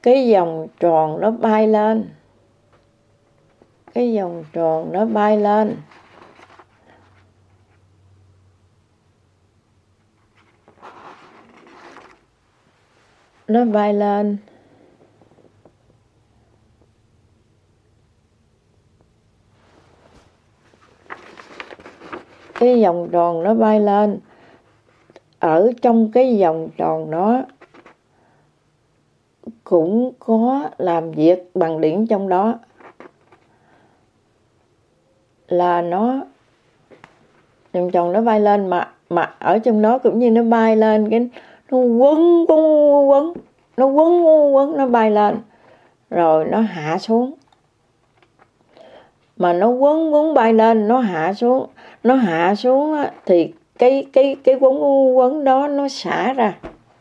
cái vòng tròn nó bay lên, cái vòng tròn nó bay lên. Nó bay lên. Cái vòng tròn nó bay lên. Ở trong cái vòng tròn đó cũng có làm việc bằng điện trong đó. Là nó vòng tròn nó bay lên mà ở trong đó cũng như nó bay lên, cái nó quấn nó bay lên rồi nó hạ xuống. Mà nó quấn bay lên, nó hạ xuống á, thì cái quấn đó nó xả ra.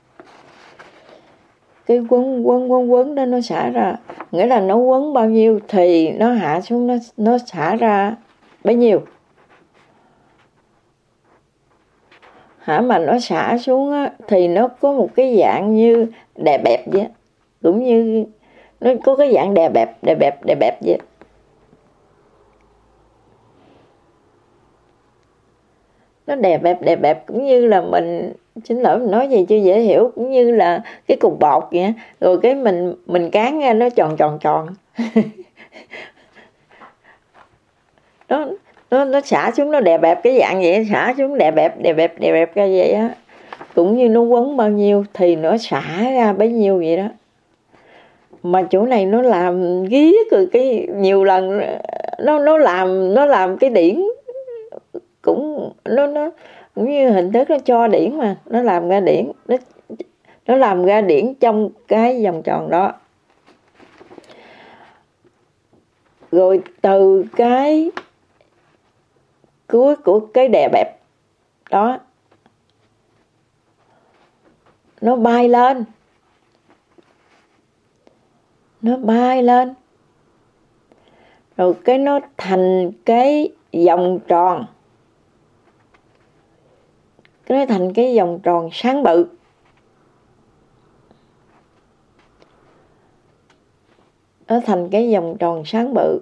Cái quấn đó nó xả ra, nghĩa là nó quấn bao nhiêu thì nó hạ xuống, nó xả ra bấy nhiêu. Mà nó xả xuống á, thì nó có một cái dạng như đè bẹp vậy, cũng như nó có cái dạng đè bẹp vậy. Nó đè bẹp cũng như là mình, xin lỗi mình nói gì chưa dễ hiểu, cũng như là cái cục bột vậy, rồi cái mình cán ra nó tròn. nó xả xuống, nó đè bẹp cái dạng vậy, xả xuống đè bẹp ra vậy á. Cũng như nó quấn bao nhiêu thì nó xả ra bấy nhiêu vậy đó. Mà chỗ này nó làm ghét rồi, cái nhiều lần nó làm cái điển cũng nó cũng như hình thức nó cho điển, mà nó làm ra điển, nó làm ra điển trong cái vòng tròn đó. Rồi từ cái cuối của cái đè bẹp đó nó bay lên rồi cái nó thành cái vòng tròn, nó thành cái vòng tròn sáng bự. Nó thành cái vòng tròn sáng bự.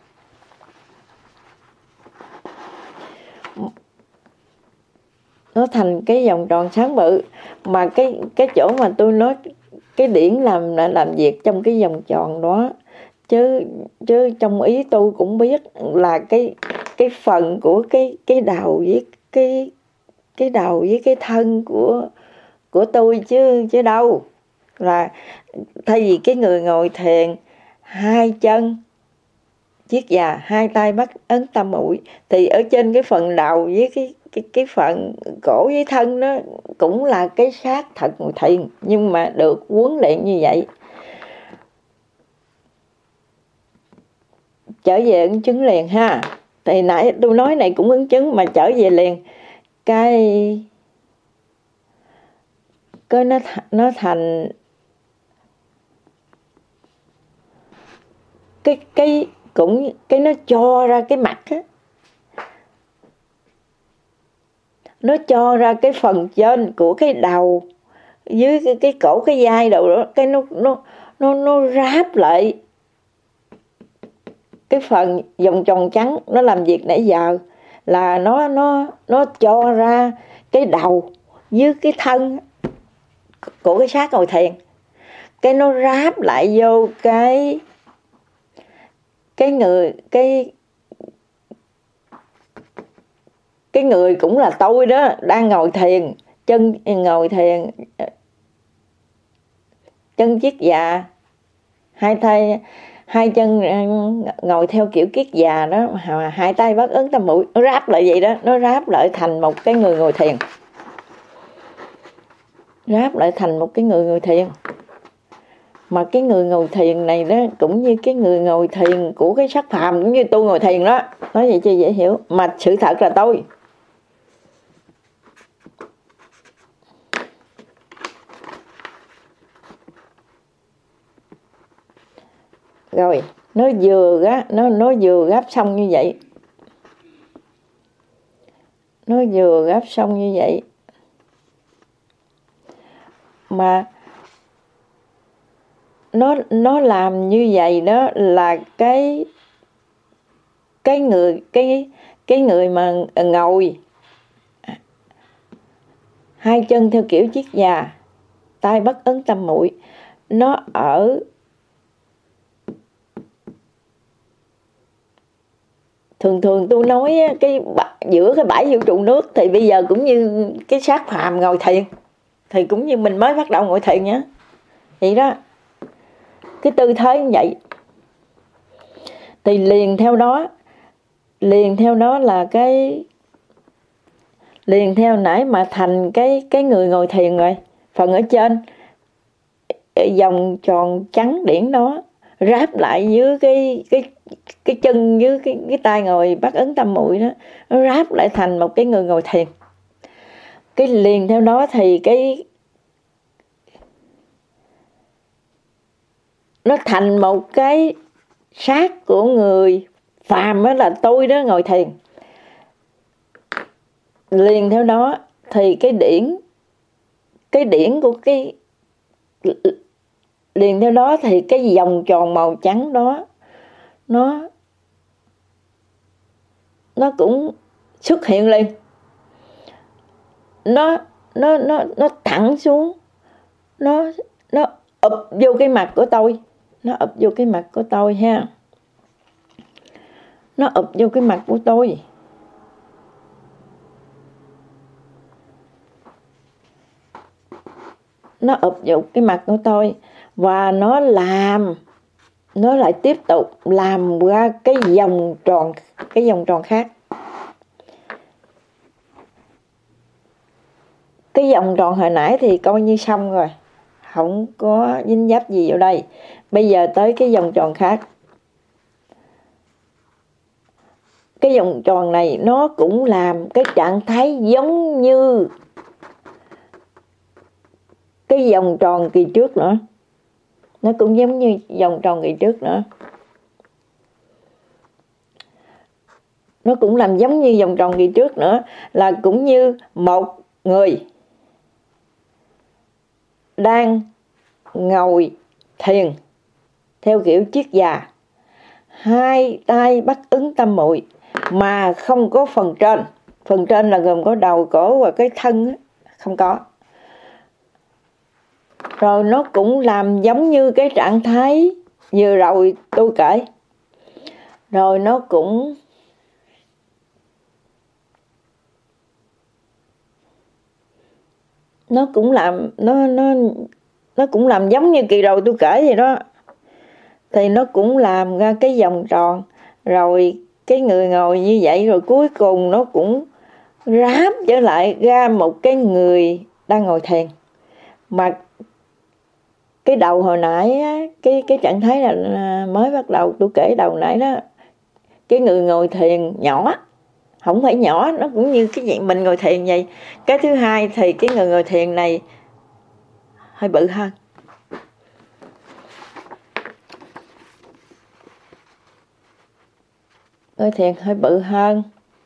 Nó thành cái vòng tròn sáng bự. Mà cái chỗ mà tôi nói cái điển làm việc trong cái vòng tròn đó, chứ trong ý tôi cũng biết là cái phần của cái đầu với cái đầu với cái thân của tôi chứ đâu. Là thay vì cái người ngồi thiền hai chân chiết già, hai tay bắt ấn tam mũi, thì ở trên cái phần đầu với cái phần cổ với thân nó cũng là cái xác thật ngồi thiền, nhưng mà được huấn luyện như vậy. Trở về ứng chứng liền ha. Thì nãy tôi nói này cũng ứng chứng, mà trở về liền cái nó thành cái cũng cái nó cho ra cái mặt á, nó cho ra cái phần trên của cái đầu dưới cái cổ cái vai đầu đó, cái nó ráp lại cái phần vòng tròn trắng. Nó làm việc nãy giờ là nó cho ra cái đầu với cái thân của cái xác ngồi thiền, cái nó ráp lại vô cái người cái người cũng là tôi đó, đang ngồi thiền, ngồi thiền chân chiết già, hai chân ngồi theo kiểu kiết già đó, hai tay bắt ấn tam mũi, nó ráp lại vậy đó, nó ráp lại thành một cái người ngồi thiền, ráp lại thành một cái người ngồi thiền. Mà cái người ngồi thiền này đó cũng như cái người ngồi thiền của cái sắc phàm, cũng như tôi ngồi thiền đó, nói vậy cho dễ hiểu, mà sự thật là tôi. Rồi nó vừa gáp xong như vậy, nó vừa gáp xong như vậy mà nó làm như vậy đó là cái người mà ngồi hai chân theo kiểu triết già, tay bắt ấn tâm muội, nó ở thường tôi nói giữa cái bãi vũ trụ nước thì bây giờ cũng như cái xác phàm ngồi thiền, thì cũng như mình mới bắt đầu ngồi thiền nhá, vậy đó, cái tư thế như vậy. Thì liền theo đó là liền theo nãy mà thành cái người ngồi thiền rồi. Phần ở trên vòng tròn trắng điển đó ráp lại với cái chân với cái tay ngồi bắt ấn tâm muội đó, nó ráp lại thành một cái người ngồi thiền. Cái liền theo đó thì nó thành một cái xác của người phàm, đó là tôi đó ngồi thiền. Liền theo đó thì cái điển của liền theo đó thì cái vòng tròn màu trắng đó nó cũng xuất hiện liền. Nó thẳng xuống, nó ụp vô cái mặt của tôi, nó ụp vô cái mặt của tôi ha, nó ụp vô cái mặt của tôi. Nó ụp vô cái mặt của tôi và nó lại tiếp tục làm ra cái vòng tròn khác. Cái vòng tròn hồi nãy thì coi như xong rồi, không có dính dấp gì vào đây. Bây giờ tới cái vòng tròn khác. Cái vòng tròn này nó cũng làm cái trạng thái giống như cái vòng tròn kỳ trước nữa. Nó cũng giống như vòng tròn kỳ trước nữa. Nó cũng làm giống như vòng tròn kỳ trước nữa, là cũng như một người đang ngồi thiền theo kiểu triết già, hai tay bắt ấn tâm muội mà không có phần trên. Phần trên là gồm có đầu, cổ và cái thân, không có. Rồi nó cũng làm giống như cái trạng thái vừa rồi tôi kể. Rồi nó cũng làm giống như kỳ rồi tôi kể vậy đó. Thì nó cũng làm ra cái vòng tròn, rồi cái người ngồi như vậy, rồi cuối cùng nó cũng ráp trở lại ra một cái người đang ngồi thiền. Mà cái đầu hồi nãy á, cái trạng thái là mới bắt đầu tôi kể đầu nãy đó, cái người ngồi thiền nhỏ, không phải nhỏ, nó cũng như cái dạng mình ngồi thiền vậy. Cái thứ hai thì cái người ngồi thiền này hơi bự hơn. Ngồi thiền hơi bự hơn.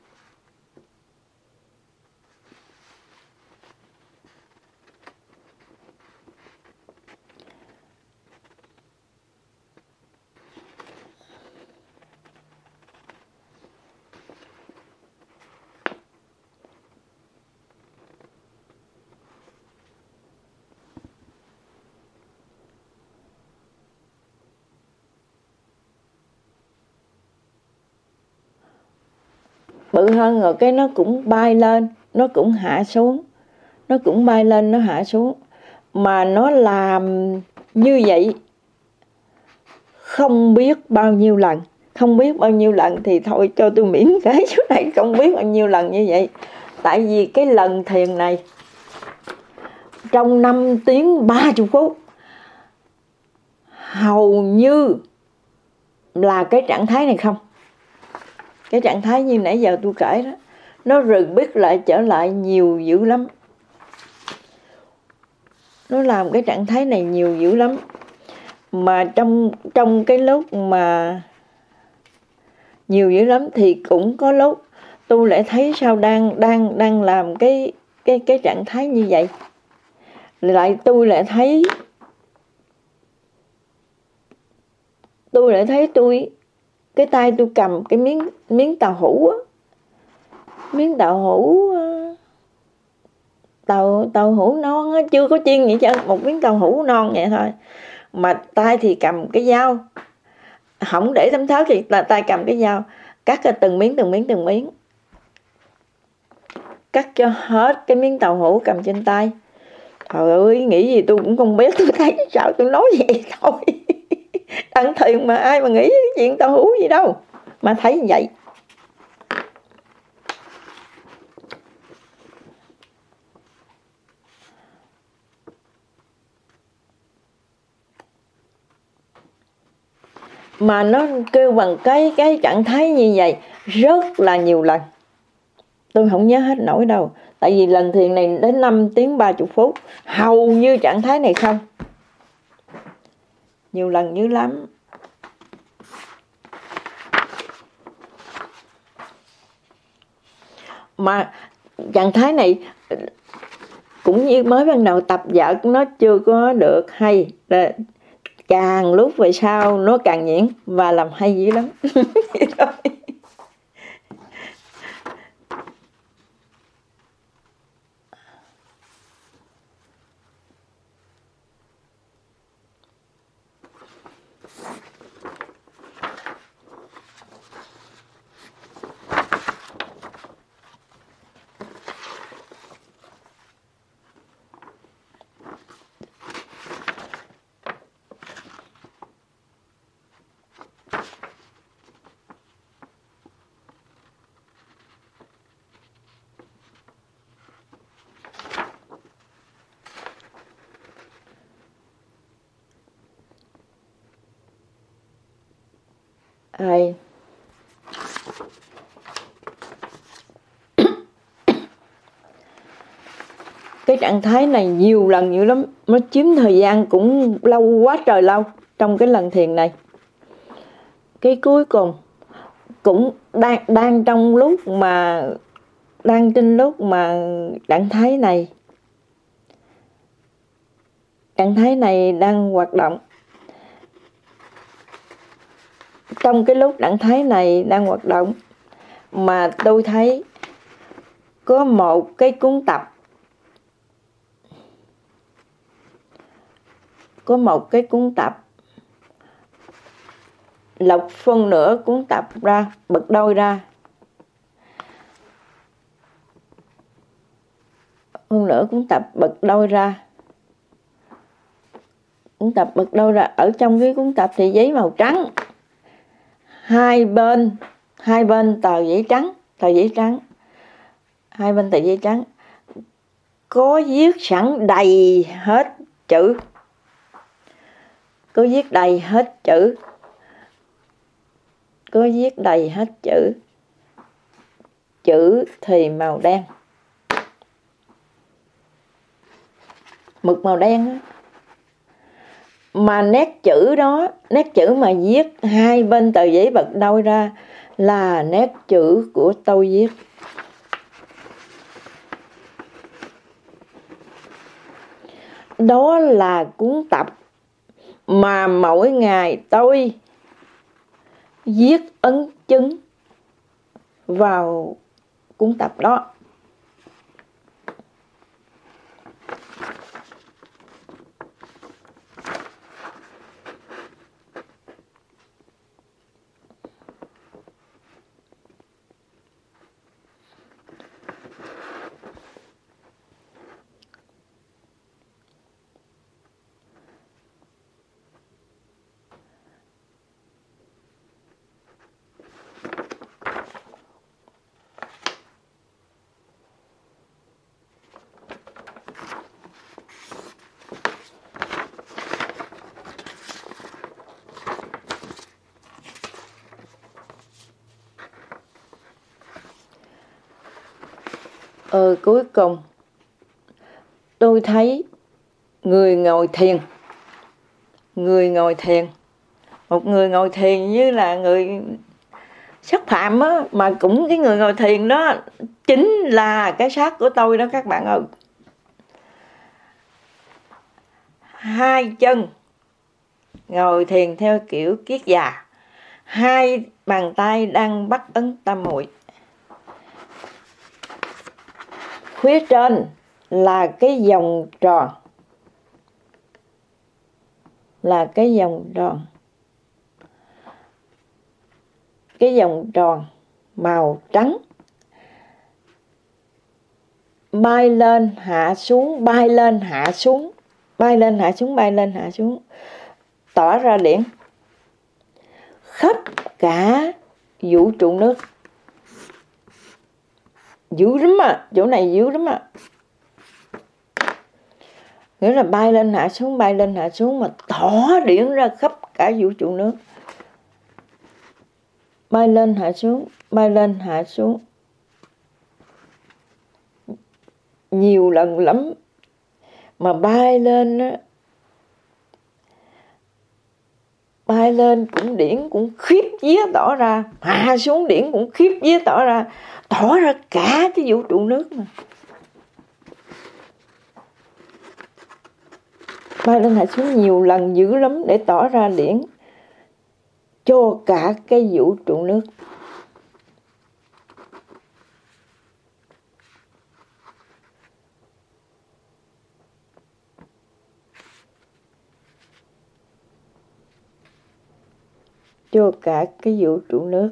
Bự hơn rồi cái nó cũng bay lên, nó cũng hạ xuống. Nó cũng bay lên, nó hạ xuống. Mà nó làm như vậy không biết bao nhiêu lần. Không biết bao nhiêu lần thì thôi cho tôi miễn cái chỗ này, không biết bao nhiêu lần như vậy. Tại vì cái lần thiền này trong 5 tiếng 30 phút hầu như là cái trạng thái này không. Cái trạng thái như nãy giờ tôi kể đó, nó rừng biết lại trở lại nhiều dữ lắm. Nó làm cái trạng thái này nhiều dữ lắm. Mà trong cái lúc mà nhiều dữ lắm thì cũng có lúc tôi lại thấy sao đang làm cái trạng thái như vậy. Lại tôi lại thấy tôi lại thấy cái tay tôi cầm cái miếng tàu hũ á, miếng tàu hũ, tàu hũ non á, chưa có chiên gì chứ, một miếng tàu hũ non vậy thôi, mà tay thì cầm cái dao, không để tấm thớt thì là tay cầm cái dao cắt ra từng miếng, cắt cho hết cái miếng tàu hũ cầm trên tay. Trời ơi, nghĩ gì tôi cũng không biết, tôi thấy sao tôi nói vậy thôi. Ăn thiền mà ai mà nghĩ cái chuyện tàu hũ gì đâu, mà thấy như vậy. Mà nó kêu bằng cái trạng thái như vậy rất là nhiều lần, tôi không nhớ hết nổi đâu, tại vì lần thiền này đến 5 tiếng 30 phút, hầu như trạng thái này không, nhiều lần dữ lắm. Mà trạng thái này cũng như mới ban đầu tập vợ nó chưa có được hay, là càng lúc về sau nó càng nhuyễn và làm hay dữ lắm. Ai cái trạng thái này nhiều lần dữ lắm, nó chiếm thời gian cũng lâu, quá trời lâu trong cái lần thiền này. Cái cuối cùng cũng đang trong lúc mà trên lúc mà trạng thái này đang hoạt động. Trong cái lúc trạng thái này đang hoạt động mà tôi thấy có một cái cuốn tập, lọc phân nửa cuốn tập ra, bật đôi ra, phân nửa cuốn tập bật đôi ra. Cuốn tập bật đôi ra, ở trong cái cuốn tập thì giấy màu trắng, hai bên tờ giấy trắng, hai bên tờ giấy trắng có viết sẵn đầy hết chữ, chữ thì màu đen, mực màu đen á. Mà nét chữ mà viết hai bên tờ giấy bật đôi ra là nét chữ của tôi viết. Đó là cuốn tập mà mỗi ngày tôi viết ấn chứng vào cuốn tập đó. Cuối cùng tôi thấy người ngồi thiền, một người ngồi thiền như là người sắc phạm á, mà cũng cái người ngồi thiền đó chính là cái xác của tôi đó các bạn ơi. Hai chân ngồi thiền theo kiểu kiết già. Hai bàn tay đang bắt ấn tam muội. Phía trên là cái vòng tròn, là cái vòng tròn, cái vòng tròn màu trắng, bay lên hạ xuống, bay lên hạ xuống, bay lên hạ xuống, bay lên hạ xuống, tỏa ra điển khắp cả vũ trụ nước. Dữ lắm à, chỗ này dữ lắm à. Nghĩa là bay lên hạ xuống, bay lên hạ xuống mà tỏa điển ra khắp cả vũ trụ nước. Bay lên hạ xuống, bay lên hạ xuống nhiều lần lắm. Mà bay lên á, bay lên cũng điển cũng khiếp vía tỏ ra, hạ xuống điển cũng khiếp vía tỏ ra cả cái vũ trụ nước mà. Bay lên hạ xuống nhiều lần dữ lắm để tỏ ra điển cho cả cái vũ trụ nước. Cho cả cái vũ trụ nước.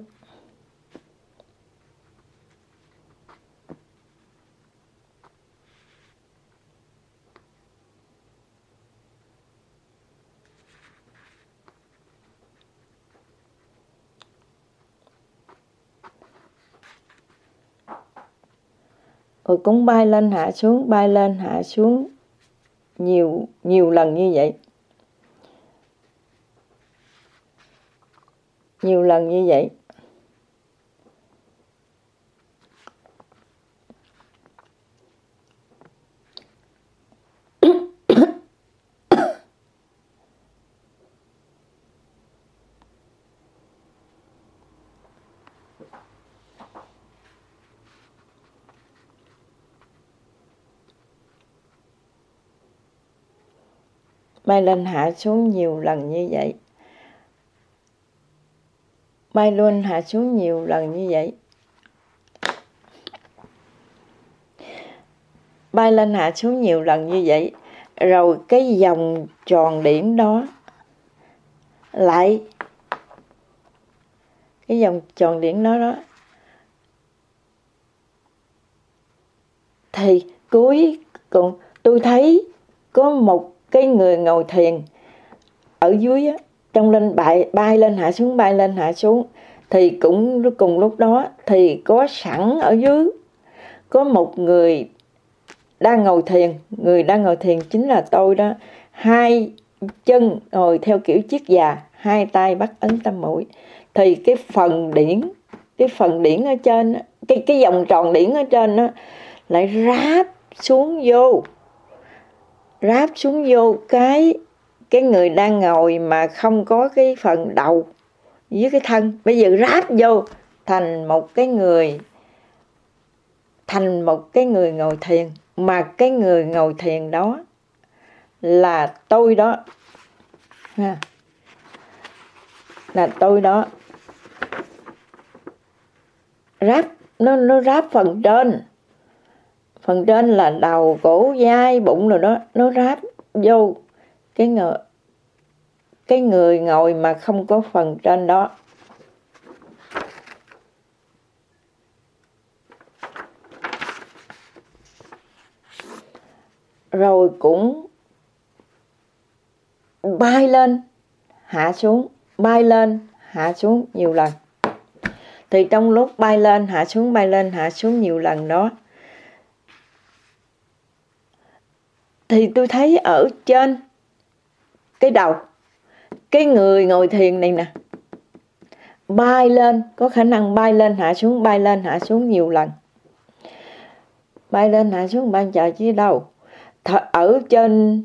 Rồi cũng bay lên hạ xuống, bay lên hạ xuống nhiều lần như vậy. Nhiều lần như vậy. Bay lên hạ xuống nhiều lần như vậy. Bay lên hạ xuống nhiều lần như vậy. Bay lên hạ xuống nhiều lần như vậy. Rồi cái vòng tròn điển đó lại, cái vòng tròn điển đó thì cuối cùng tôi thấy có một cái người ngồi thiền ở dưới á, trong lên bay lên hạ xuống, bay lên hạ xuống, thì cũng cùng lúc đó thì có sẵn ở dưới có một người đang ngồi thiền. Người đang ngồi thiền chính là tôi đó. Hai chân ngồi theo kiểu chiếc già, hai tay bắt ấn tam muội. Thì cái phần điển ở trên, cái vòng tròn điển ở trên đó lại ráp xuống vô cái người đang ngồi mà không có cái phần đầu với cái thân. Bây giờ ráp vô thành một cái người ngồi thiền. Mà cái người ngồi thiền đó là tôi đó ha. Là tôi đó. Ráp nó ráp phần trên. Phần trên là đầu, cổ, vai, bụng rồi đó, nó ráp vô cái người ngồi mà không có phần trên đó. Rồi cũng bay lên hạ xuống, bay lên hạ xuống nhiều lần. Thì trong lúc bay lên hạ xuống nhiều lần đó, thì tôi thấy ở trên cái đầu cái người ngồi thiền này nè, bay lên, có khả năng bay lên hạ xuống nhiều lần. Bay lên hạ xuống ban trời chứ đâu. Ở trên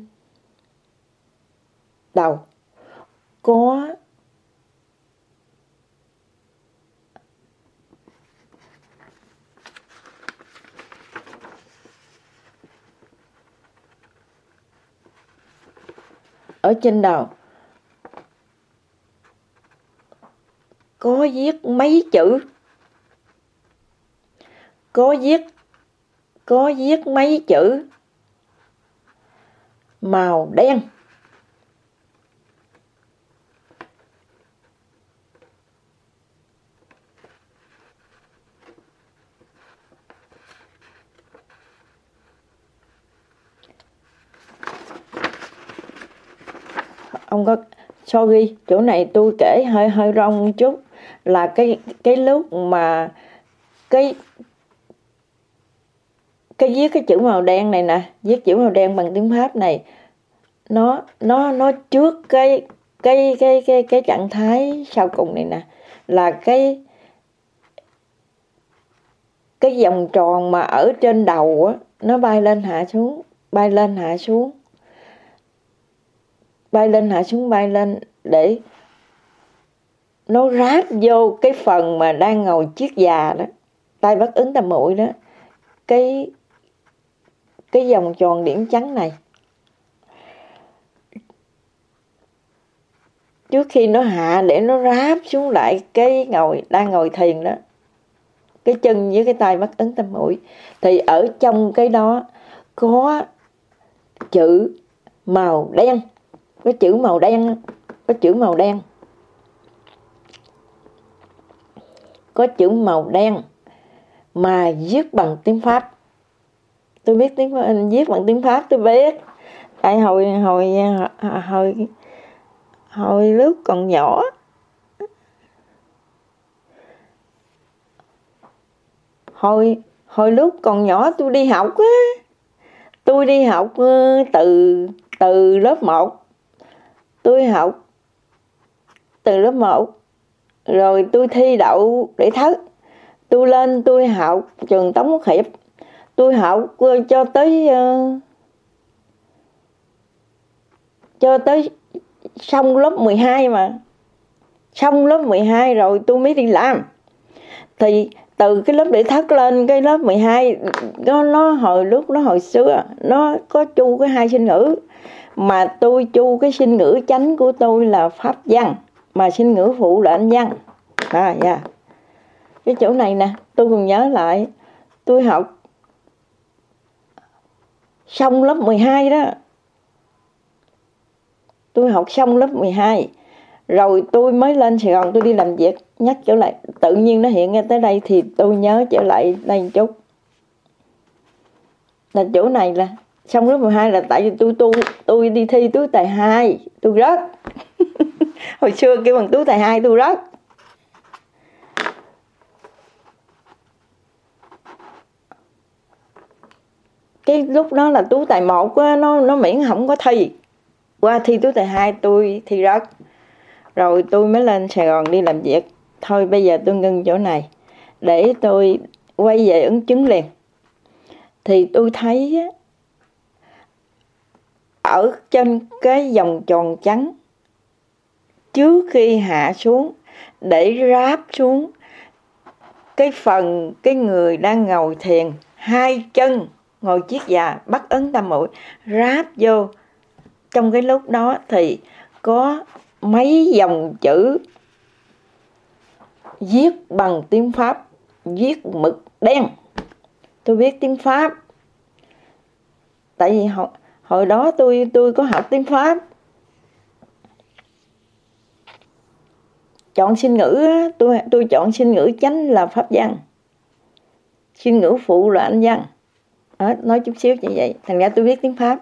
đầu có ở trên đầu có viết mấy chữ, có viết mấy chữ màu đen. Ông có sorry, chỗ này tôi kể hơi rong một chút, là cái lúc mà cái viết cái chữ màu đen này nè, viết chữ màu đen bằng tiếng Pháp này, nó trước cái trạng thái sau cùng này nè, là cái vòng tròn mà ở trên đầu á, nó bay lên hạ xuống, bay lên hạ xuống, bay lên hạ xuống, bay lên, để nó ráp vô cái phần mà đang ngồi chiếc già đó, tai Bắc Ứng Tam Muội đó, cái vòng tròn điểm trắng này. Trước khi nó hạ, để nó ráp xuống lại cái đang ngồi thiền đó, cái chân với cái tay Bắc Ứng Tam Muội, thì ở trong cái đó có chữ màu đen, có chữ màu đen, có chữ màu đen, có chữ màu đen mà viết bằng tiếng Pháp. Tôi biết tiếng Pháp, viết bằng tiếng Pháp tôi biết. Tại hồi lúc còn nhỏ, hồi lúc còn nhỏ tôi đi học á, tôi đi học từ lớp 1, tôi học từ lớp 1 rồi tôi thi đậu để thất, tôi lên tôi học trường Tống Quốc Hiệp, tôi học cho tới xong lớp 12, mà xong lớp 12 rồi tôi mới đi làm. Thì từ cái lớp để thất lên cái lớp 12, nó hồi xưa nó có chu cái 2 sinh ngữ, mà tôi chu cái sinh ngữ chánh của tôi là Pháp văn, mà sinh ngữ phụ là Anh văn. Cái chỗ này nè, tôi còn nhớ lại, tôi học xong lớp 12 đó, tôi học xong lớp 12 rồi tôi mới lên Sài Gòn tôi đi làm việc. Nhắc trở lại, tự nhiên nó hiện ra tới đây thì tôi nhớ trở lại đây một chút, là chỗ này là xong lớp 12 là tại vì tôi đi thi tú tài 2, tôi rớt. Hồi xưa kêu bằng tú tài 2, tôi rớt. Cái lúc đó là tú tài 1 á, nó miễn không có thi. Qua thi tú tài 2 tôi thi rớt. Rồi tôi mới lên Sài Gòn đi làm việc. Thôi bây giờ tôi ngưng chỗ này để tôi quay về ứng chứng liền. Thì tôi thấy ở trên cái vòng tròn trắng, trước khi hạ xuống để ráp xuống cái phần cái người đang ngồi thiền, 2 chân ngồi chiếc già Bắc Ứng Tam Muội ráp vô. Trong cái lúc đó thì có mấy dòng chữ viết bằng tiếng Pháp, viết mực đen. Tôi biết tiếng Pháp, tại vì hồi đó tôi có học tiếng Pháp. Chọn sinh ngữ, tôi chọn sinh ngữ chánh là Pháp văn, sinh ngữ phụ là Anh văn. Nói chút xíu như vậy, thành ra tôi biết tiếng Pháp.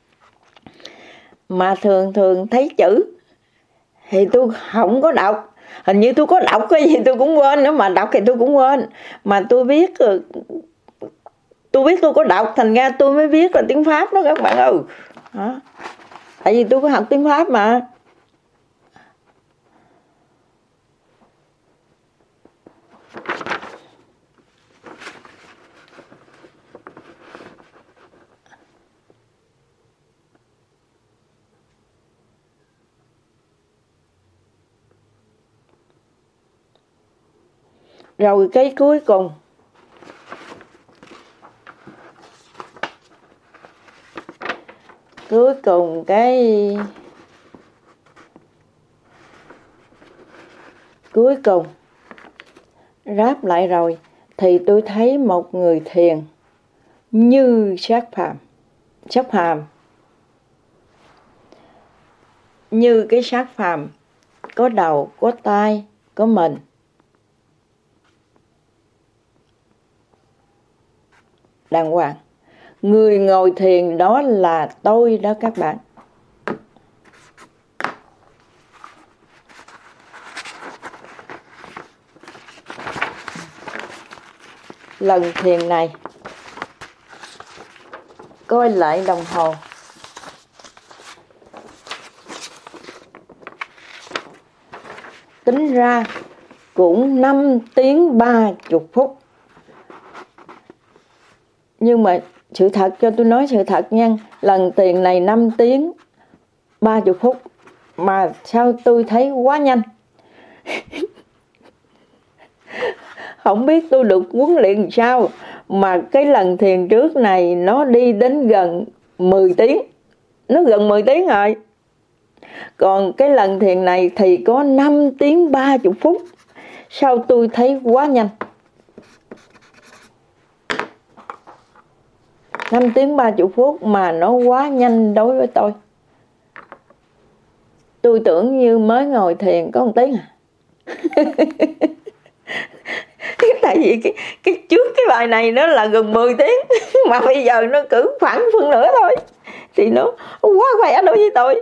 Mà thường thấy chữ thì tôi không có đọc. Hình như tôi có đọc cái gì tôi cũng quên nữa, mà đọc thì tôi cũng quên. Mà tôi biết tôi có đọc, thành ra tôi mới biết là tiếng Pháp đó các bạn ơi. Tại vì tôi có học tiếng Pháp mà. Rồi cái cuối cùng cái Cuối cùng ráp lại rồi thì tôi thấy một người thiền như xác phàm, như cái xác phàm, có đầu, có tai, có mình. Đàng hoàng. Người ngồi thiền đó là tôi đó các bạn. Lần thiền này, coi lại đồng hồ, tính ra cũng 5 tiếng 30 phút. Nhưng mà sự thật, cho tôi nói sự thật nha, lần thiền này 5 tiếng 30 phút mà sao tôi thấy quá nhanh. Không biết tôi được huấn luyện sao mà cái lần thiền trước này nó đi đến gần 10 tiếng. Nó gần 10 tiếng rồi. Còn cái lần thiền này thì có 5 tiếng 30 phút. Sao tôi thấy quá nhanh. 5 tiếng 30 phút mà nó quá nhanh đối với tôi. Tôi tưởng như mới ngồi thiền có 1 tiếng à. Tại vì cái trước cái bài này nó là gần 10 tiếng mà bây giờ nó cử khoảng phân nửa thôi thì nó quá khỏe đối với tôi.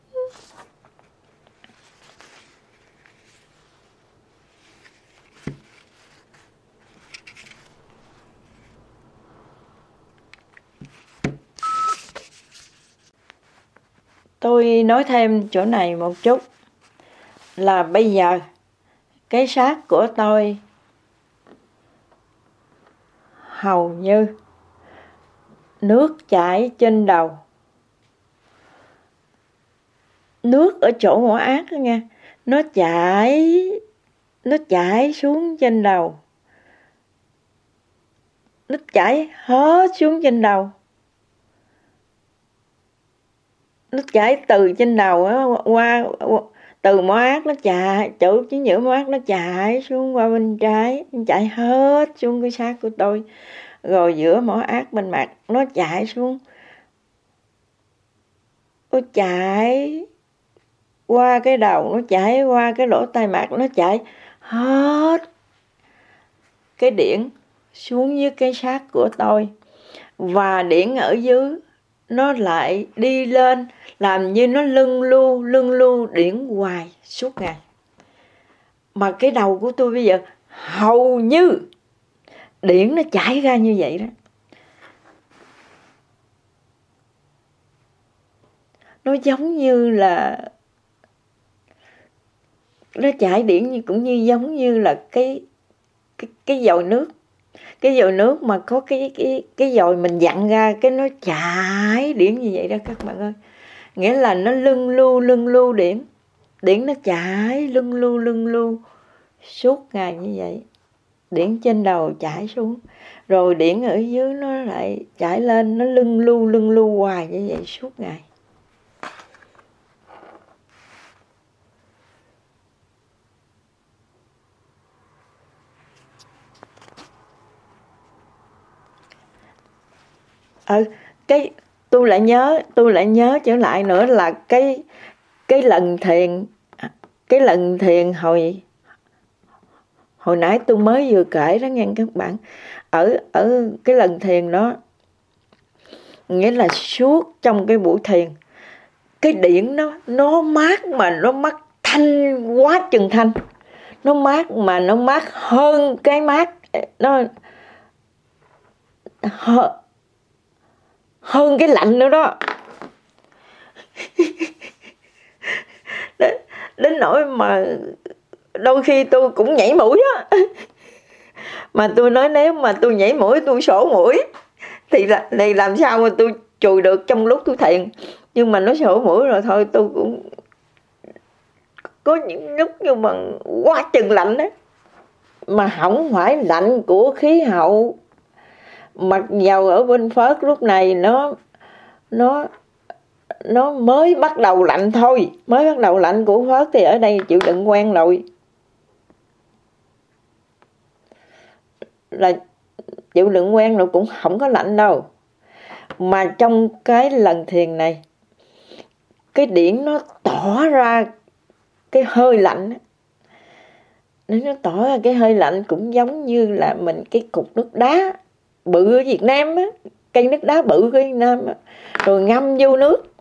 Tôi nói thêm chỗ này một chút là bây giờ cái xác của tôi hầu như nước chảy trên đầu. Nước ở chỗ mỏ ác đó nghe, nó chảy xuống trên đầu. Nó chảy hết xuống trên đầu. Nó chảy từ trên đầu qua từ mỏ ác, nó chảy chỗ chính giữa mỏ ác, nó chảy xuống qua bên trái, nó chảy hết xuống cái xác của tôi. Rồi giữa mỏ ác bên mặt nó chảy xuống, nó chảy qua cái đầu, nó chảy qua cái lỗ tai mặt, nó chảy hết cái điển xuống dưới cái xác của tôi. Và điển ở dưới nó lại đi lên, làm như nó lưng lưu điển hoài suốt ngày. Mà cái đầu của tôi bây giờ hầu như điển nó chảy ra như vậy đó. Nó giống như là nó chảy điển cũng như giống như là cái dồi nước. Cái dồi nước mà có cái dồi mình dặn ra, cái nó chảy điển như vậy đó các bạn ơi. Nghĩa là nó lưng lưu điển. Điển nó chảy lưng lưu suốt ngày như vậy. Điển trên đầu chảy xuống, rồi điển ở dưới nó lại chảy lên, nó lưng lưu hoài như vậy suốt ngày. Cái tôi lại nhớ trở lại nữa là cái lần thiền hồi nãy tôi mới vừa kể đó nghe các bạn. Ở cái lần thiền đó, nghĩa là suốt trong cái buổi thiền, cái điển nó mát, mà nó mát thanh quá chừng thanh. Nó mát mà nó mát hơn cái mát, nó hơn cái lạnh nữa đó. Đến nỗi mà đôi khi tôi cũng nhảy mũi á. Mà tôi nói nếu mà tôi nhảy mũi, tôi sổ mũi thì làm sao mà tôi chùi được trong lúc tôi thiền. Nhưng mà nó sổ mũi rồi thôi, tôi cũng có những lúc nhưng mà quá chừng lạnh đó. Mà không phải lạnh của khí hậu, mặc dầu ở bên Phớt lúc này nó mới bắt đầu lạnh thôi. Mới bắt đầu lạnh của Phớt thì ở đây chịu đựng quen rồi. là chịu đựng quen rồi cũng không có lạnh đâu. Mà trong cái lần thiền này, cái điển nó tỏ ra cái hơi lạnh. Nó tỏ ra cái hơi lạnh cũng giống như là mình cái cục nước đá bự ở Việt Nam á, cây nước đá bự ở Việt Nam á, rồi ngâm vô nước.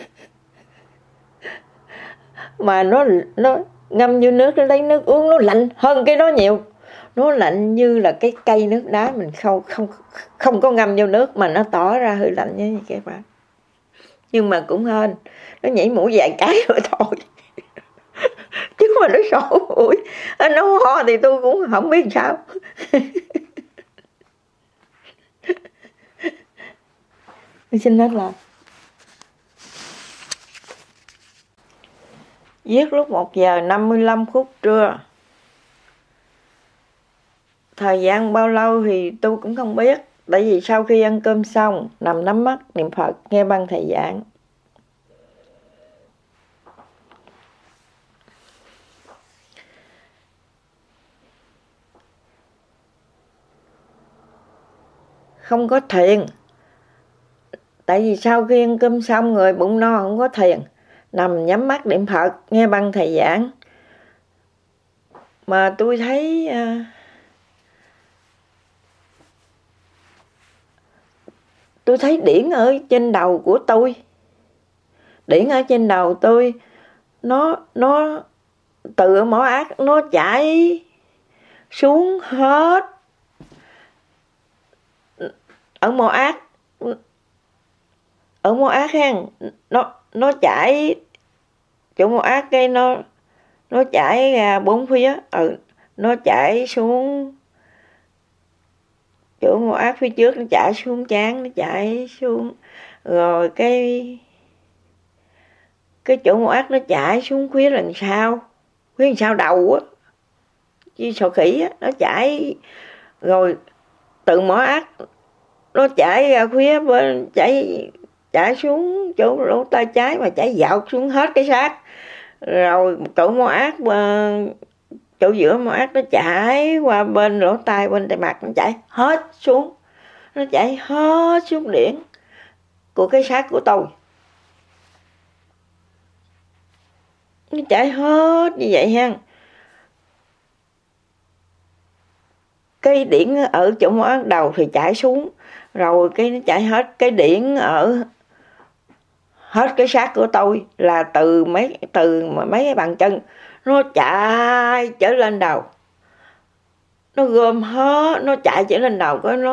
Mà nó ngâm vô nước, nó lấy nước uống, nó lạnh hơn cái đó nhiều. Nó lạnh như là cái cây nước đá mình không có ngâm vô nước mà nó tỏ ra hơi lạnh như vậy các bạn. Nhưng mà cũng hên, nó nhảy mũi vài cái rồi thôi. Chứ mà nó sổ mũi, nó ho thì tôi cũng không biết sao. Tôi xin hết lời. Viết lúc 1 giờ 55 phút trưa. Thời gian bao lâu thì tôi cũng không biết. Tại vì sau khi ăn cơm xong, nằm nhắm mắt niệm Phật, nghe băng thầy giảng. Không có thiền. Tại vì sau khi ăn cơm xong người bụng no không có thiền. Nằm nhắm mắt niệm Phật, nghe băng thầy giảng. Mà tôi thấy điển ở trên đầu của tôi. Điển ở trên đầu tôi nó từ ở mỏ ác nó chảy xuống hết. Ở mỏ ác ha, nó chảy chỗ mỏ ác cái nó chảy ra bốn phía, nó chảy xuống chỗ mỏ ác phía trước, nó chảy xuống trán, nó chảy xuống rồi cái chỗ mỏ ác nó chảy xuống phía đằng sau đầu á, chứ sọ khỉ á, nó chảy rồi từ mỏ ác nó chảy ra phía bên, chảy xuống chỗ lỗ tai trái mà chảy dạo xuống hết cái xác. Rồi chỗ mỏ ác, chỗ giữa mỏ ác nó chảy qua bên lỗ tai, bên tai mặt, nó chảy hết xuống. Nó chảy hết xuống điển của cái xác của tôi. Nó chảy hết như vậy ha. Cái điển ở chỗ mỏ ác đầu thì chảy xuống, rồi cái nó chảy hết cái điển ở hết cái xác của tôi, là từ mấy cái bàn chân nó chạy trở lên đầu. Nó gom hết, nó chạy trở lên đầu, cái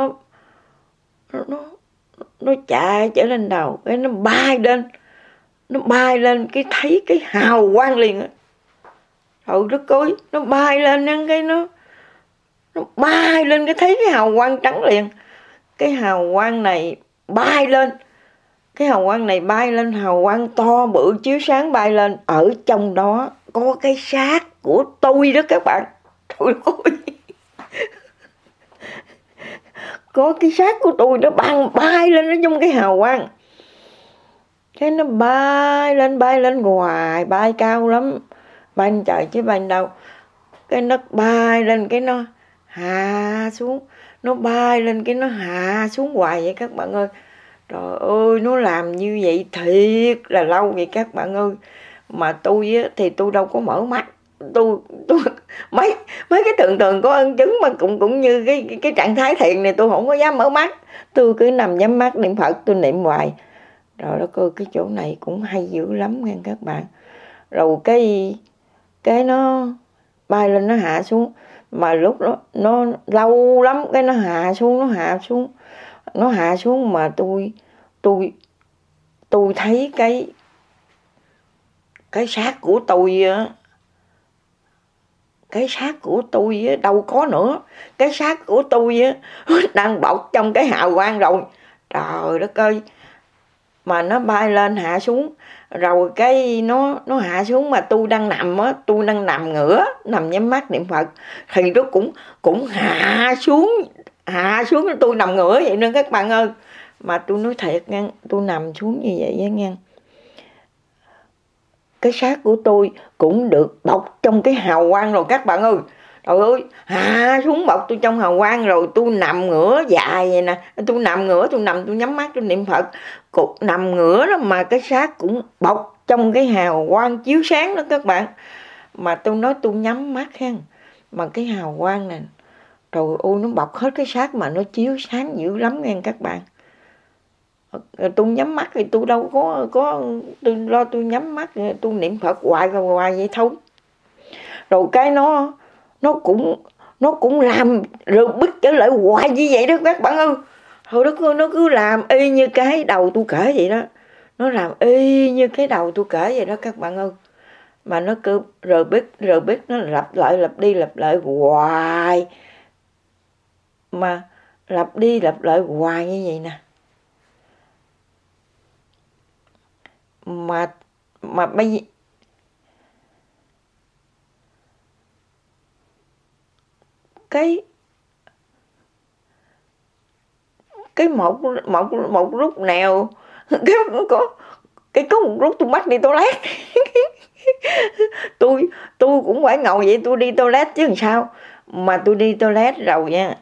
nó chạy trở lên đầu, cái nó bay lên cái thấy cái hào quang liền á. Trời đất ơi, nó bay lên cái nó bay lên cái thấy cái hào quang trắng liền. Cái hào quang này bay lên, hào quang to bự chiếu sáng bay lên. Ở trong đó có cái xác của tôi đó các bạn. Trời ơi, có cái xác của tôi nó bay lên ở trong cái hào quang. Cái nó bay lên hoài, bay cao lắm, bay lên trời chứ bay lên đâu. Cái nó bay lên cái nó hạ xuống, nó bay lên cái nó hạ xuống hoài vậy các bạn ơi. Trời ơi, nó làm như vậy thiệt là lâu vậy các bạn ơi. Mà tôi á, thì tôi đâu có mở mắt. Tôi mấy cái thường có ân chứng mà cũng như cái trạng thái thiền này tôi không có dám mở mắt. Tôi cứ nằm nhắm mắt niệm Phật, tôi niệm hoài. Rồi đó cơ, cái chỗ này cũng hay dữ lắm nghe các bạn. Rồi cái nó bay lên nó hạ xuống, mà lúc đó nó lâu lắm cái nó hạ xuống mà tôi thấy cái xác của tôi á, đâu có nữa. Cái xác của tôi á đang bọc trong cái hào quang rồi. Trời đất ơi, mà nó bay lên hạ xuống, rồi cái nó hạ xuống mà tôi đang nằm á, tôi đang nằm ngửa, nằm nhắm mắt niệm Phật thì nó cũng hạ xuống tôi nằm ngửa vậy nên các bạn ơi. Mà tôi nói thiệt nha, tôi nằm xuống như vậy nha, cái xác của tôi cũng được bọc trong cái hào quang rồi các bạn ơi. trời ơi, hạ xuống bọc tôi trong hào quang, rồi tôi nằm ngửa dài vậy nè, tôi nằm ngửa, tôi nhắm mắt tôi niệm Phật, cục nằm ngửa đó mà cái xác cũng bọc trong cái hào quang chiếu sáng đó các bạn. Mà tôi nói tôi nhắm mắt ha, mà cái hào quang này trời ơi nó bọc hết cái xác mà nó chiếu sáng dữ lắm nghe các bạn. Tôi nhắm mắt thì tôi đâu có tôi lo, tôi nhắm mắt tôi niệm Phật hoài vậy thôi. Rồi cái nó cũng làm rồi bứt trở lại hoài như vậy đó các bạn ơi. Hồi đó nó cứ làm y như cái đầu tôi kể vậy đó, nó làm y như cái đầu tôi kể vậy đó các bạn ơi. Mà nó cứ rồi biết nó lặp lại hoài, mà lặp đi lặp lại hoài như vậy nè. Mà bây cái một lúc nào có một lúc tôi bắt đi toilet tôi cũng phải ngồi vậy, tôi đi toilet chứ làm sao. Mà tôi đi toilet rồi nha,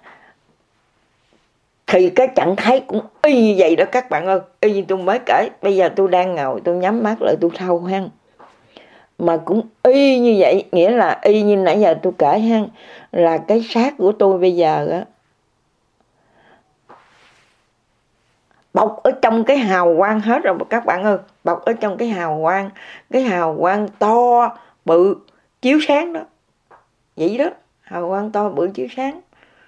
thì cái trạng thái cũng y như vậy đó các bạn ơi, y như tôi mới kể. Bây giờ tôi đang ngồi tôi nhắm mắt lại tôi thâu ha, mà cũng y như vậy, nghĩa là y như nãy giờ tôi kể ha, là cái xác của tôi bây giờ á bọc ở trong cái hào quang hết rồi các bạn ơi, bọc ở trong cái hào quang to bự chiếu sáng đó, vậy đó, hào quang to bự chiếu sáng.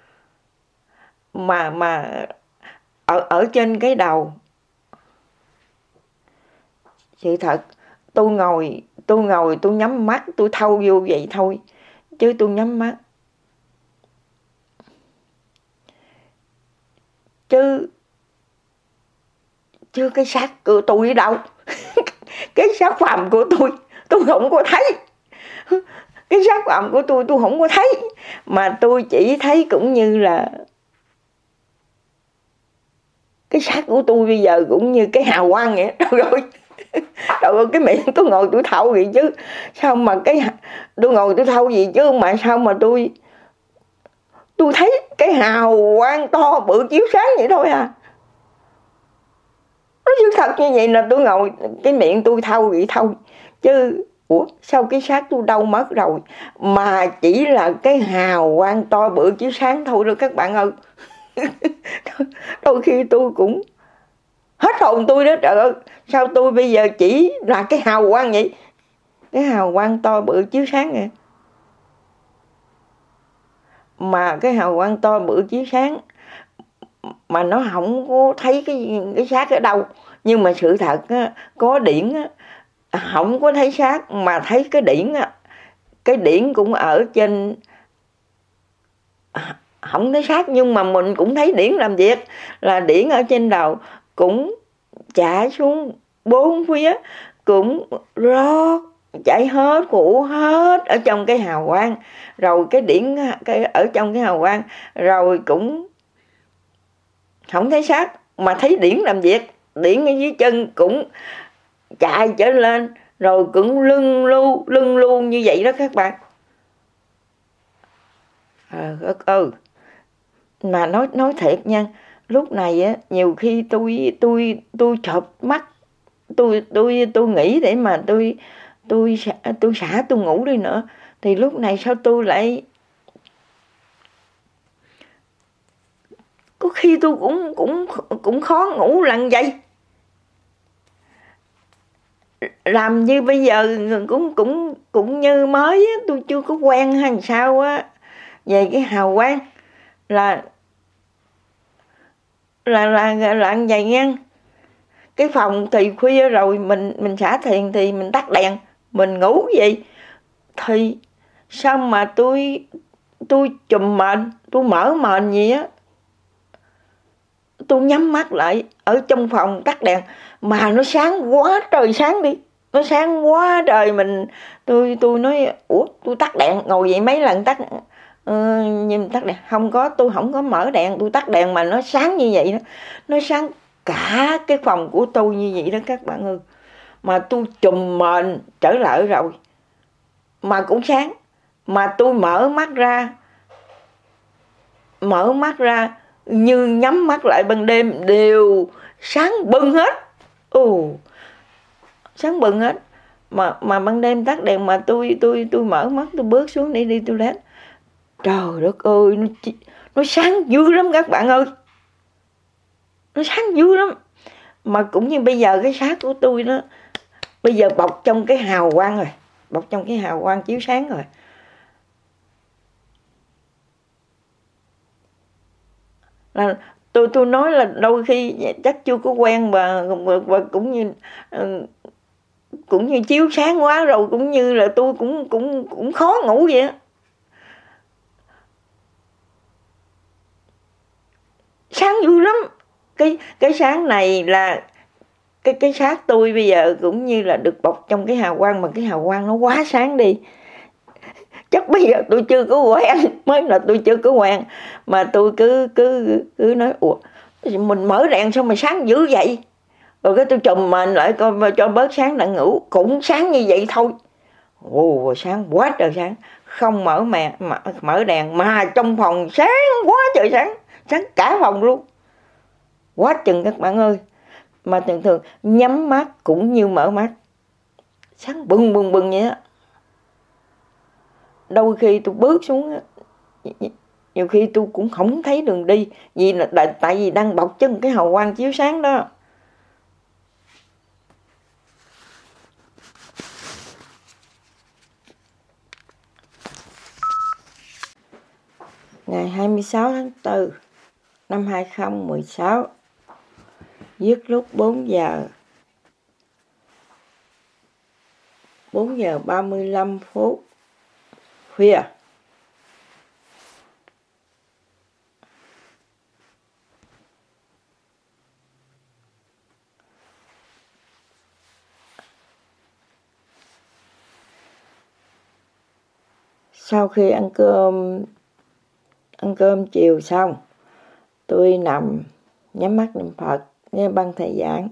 Mà ở trên cái đầu, sự thật tôi ngồi tôi nhắm mắt tôi thâu vô vậy thôi, chứ tôi nhắm mắt chứ cái xác của tôi ở đâu cái xác phàm của tôi không có thấy, cái xác phàm của tôi không có thấy, mà tôi chỉ thấy cũng như là cái xác của tôi bây giờ cũng như cái hào quang vậy. Trời ơi cái miệng tôi ngồi tôi thâu vậy chứ sao mà tôi ngồi tôi thâu gì chứ mà sao mà tôi thấy cái hào quang to bự chiếu sáng vậy thôi à. Nó sự thật như vậy là tôi ngồi cái miệng tôi thâu vậy thôi, chứ ủa sao cái xác tôi đâu mất rồi, mà chỉ là cái hào quang to bự chiếu sáng thôi đó các bạn ơi. Đôi khi tôi cũng hết hồn tôi đó, trời ơi sao tôi bây giờ chỉ là cái hào quang vậy, cái hào quang to bự chiếu sáng vậy. Mà cái hào quang to bự chiếu sáng mà nó không có thấy cái xác ở đâu, nhưng mà sự thật á, có điển á, không có thấy xác mà thấy cái điển á, cái điển cũng ở trên, không thấy xác nhưng mà mình cũng thấy điển làm việc, là điển ở trên đầu cũng chảy xuống bốn phía, cũng rót chảy hết cụ hết ở trong cái hào quang, rồi cái điển ở trong cái hào quang rồi cũng không thấy xác mà thấy điển làm việc, điển ở dưới chân cũng chạy trở lên rồi cũng lưng lu như vậy đó các bạn. Mà nói thiệt nha, lúc này á nhiều khi tôi chợp mắt, tôi nghĩ để mà tôi xả tôi ngủ đi nữa, thì lúc này sao tôi lại có khi tôi cũng khó ngủ lần vậy. Làm như bây giờ cũng như mới á, tôi chưa có quen hay sao á về cái hào quang là vậy nha. Cái phòng thì khuya rồi mình xả thiền thì mình tắt đèn mình ngủ vậy, thì sao mà tôi chùm mền, tôi mở mền gì á, tôi nhắm mắt lại ở trong phòng tắt đèn mà nó sáng quá trời sáng đi, nó sáng quá trời. Tôi nói ủa tôi tắt đèn, ngồi vậy mấy lần tắt nhưng tắt đèn không có, tôi không có mở đèn, tôi tắt đèn mà nó sáng như vậy đó, nó sáng cả cái phòng của tôi như vậy đó các bạn ơi. Mà tôi chùm mền trở lại rồi mà cũng sáng, mà tôi mở mắt ra như nhắm mắt lại ban đêm đều sáng bừng hết. Sáng bừng hết. Mà ban đêm tắt đèn mà tôi mở mắt, tôi bước xuống để đi toilet. Trời đất ơi, nó sáng dữ lắm các bạn ơi. Nó sáng dữ lắm. Mà cũng như bây giờ cái xác của tôi đó, bây giờ bọc trong cái hào quang rồi, bọc trong cái hào quang chiếu sáng rồi. Là tôi nói là đôi khi chắc chưa có quen và cũng như chiếu sáng quá rồi, cũng như là tôi cũng khó ngủ vậy á. Sáng dữ lắm. Cái sáng này là cái xác tôi bây giờ cũng như là được bọc trong cái hào quang, mà cái hào quang nó quá sáng đi. Chắc bây giờ tôi chưa có quen, mới là tôi chưa có quen, mà tôi cứ nói ủa mình mở đèn sao mà sáng dữ vậy, rồi cái tôi trùm mền lại coi cho bớt sáng đặng ngủ, cũng sáng như vậy thôi. Sáng quá trời sáng, không mở đèn mà trong phòng sáng quá trời sáng, sáng cả phòng luôn, quá chừng các bạn ơi. Mà thường nhắm mắt cũng như mở mắt, sáng bừng vậy á. Đôi khi tôi bước xuống, nhiều khi tôi cũng không thấy đường đi, tại vì đang bọc chân cái hào quang chiếu sáng đó. Ngày 26 tháng 4 năm 2016, giết lúc 4 giờ 35 phút khuya. Sau khi ăn cơm chiều xong, tôi nằm nhắm mắt niệm Phật, nghe băng thầy giảng.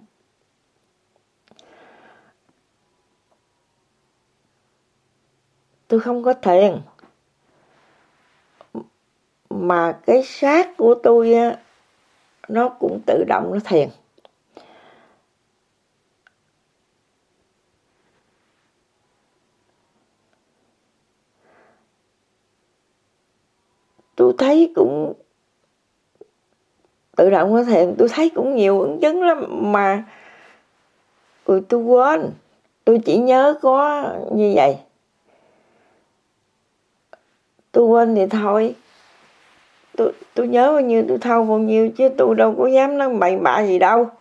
Tôi không có thiền, mà cái xác của tôi á, nó cũng tự động nó thiền. Tôi thấy cũng tự động nó thiền, tôi thấy cũng nhiều ứng chứng lắm, mà tôi quên, tôi chỉ nhớ có như vậy. Tôi quên thì thôi, tôi nhớ bao nhiêu tôi thâu bao nhiêu, chứ tôi đâu có dám nói bậy bạ gì đâu.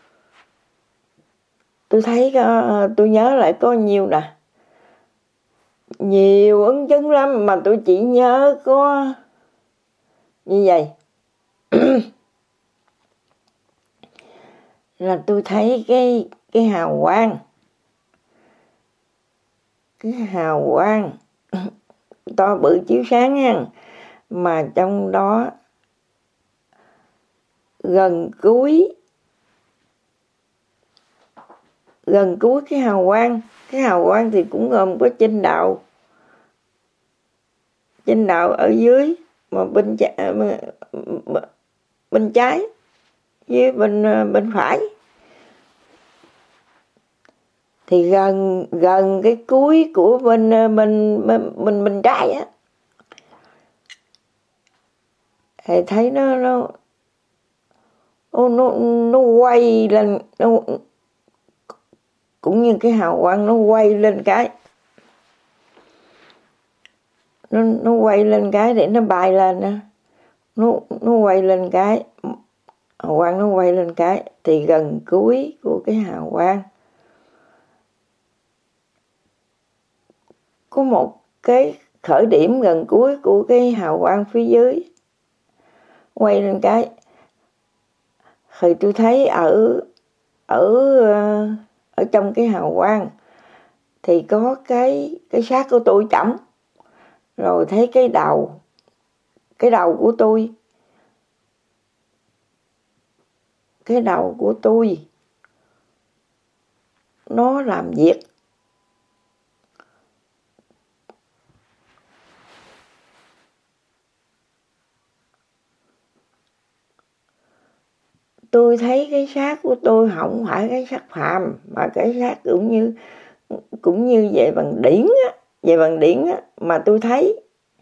Tôi thấy tôi nhớ lại có nhiêu nè, nhiều ứng chứng lắm, mà tôi chỉ nhớ có như vậy. Là tôi thấy cái hào quang, to bự chiếu sáng nha, mà trong đó gần cuối cái hào quang thì cũng gồm có chinh đạo ở dưới, mà bên trái với bên phải, thì gần cái cuối của bên trái á, thì thấy nó quay lên, nó cũng như cái hào quang nó quay lên cái, nó quay lên cái để nó bay lên á, nó quay lên cái hào quang, nó quay lên cái thì gần cuối của cái hào quang có một cái khởi điểm gần cuối của cái hào quang phía dưới quay lên cái, thì tôi thấy ở trong cái hào quang thì có cái xác của tôi trỏng, rồi thấy cái đầu của tôi, nó làm việc, tôi thấy cái xác của tôi không phải cái xác phàm, mà cái xác cũng như về bằng điển á, mà tôi thấy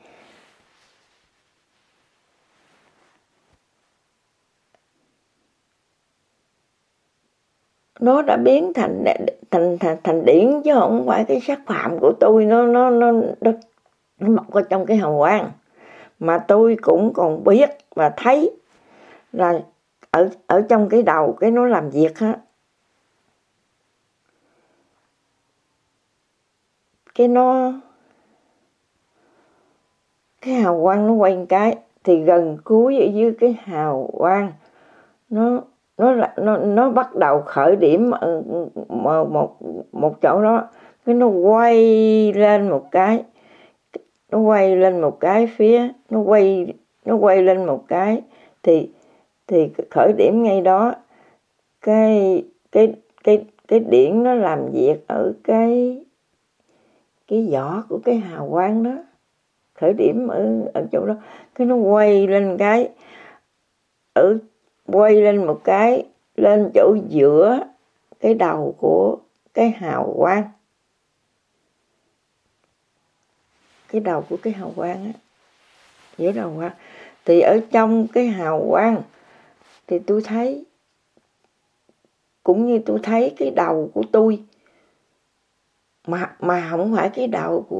nó đã biến thành điển, chứ không phải cái xác phàm của tôi nó mọc ở trong cái hào quang. Mà tôi cũng còn biết và thấy là ở trong cái đầu cái nó làm việc á, cái hào quang nó quay một cái thì gần cuối ở dưới cái hào quang nó bắt đầu khởi điểm ở một chỗ đó, cái nó quay lên một cái, phía nó quay lên một cái thì khởi điểm ngay đó cái điển nó làm việc ở cái vỏ của cái hào quang đó, khởi điểm ở chỗ đó, cái nó quay lên một cái lên chỗ giữa cái đầu của cái hào quang, cái đầu của cái hào quang á, giữa đầu quang. Thì ở trong cái hào quang thì tôi thấy, cũng như tôi thấy cái đầu của tôi, mà không phải cái đầu của